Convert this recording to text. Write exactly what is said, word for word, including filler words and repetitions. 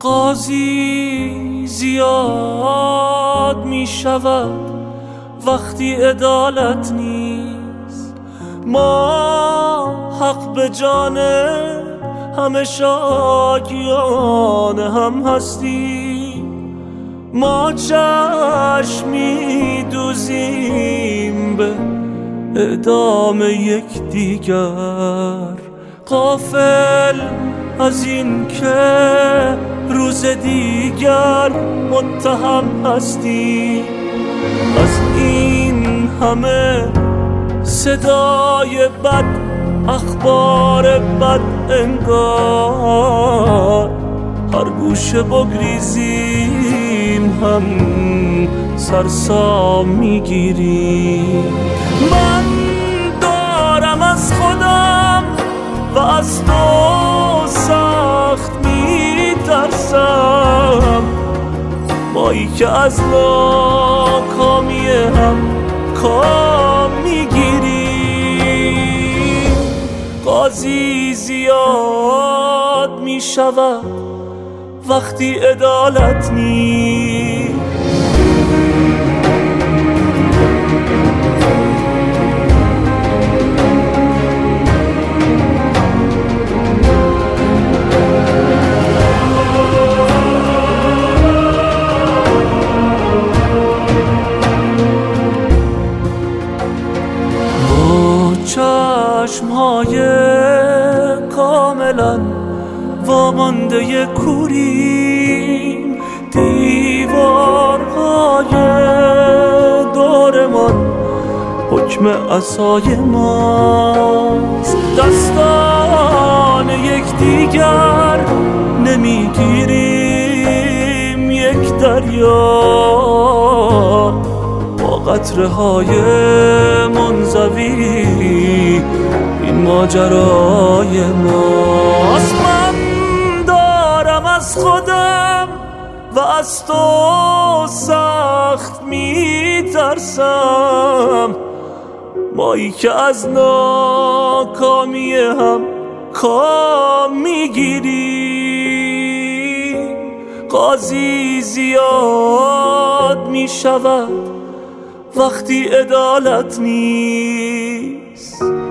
قاضی زیاد می شود وقتی عدالت نیست. ما حق به جان همه شاکیان هم هستیم. ما چشم می دوزیم به اعدام یک دیگر، غافل از این که روز دیگر متهم هستی. از این همه صدای بد، اخبار بد انگار هر گوشه بگریزیم هم سرسام میگیریم. من دارم از خودم و از تو سخت میترسم، مایی که از ناکامی هم کام میگیریم. قاضی زیاد میشود وقتی عدالت نیست. چشم‌های کاملا وامانده کوریم، دیوارهای دورمان حکم عصای ماست. دستان یکدیگر نمیگیریم یک دریا، با قطره های منزوی این ماجرای ماست. من دارم از خودم و از تو سخت میترسم، مایی که از ناکامی هم کام میگیریم. قاضی زیاد میشود وقتی عدالت نیست.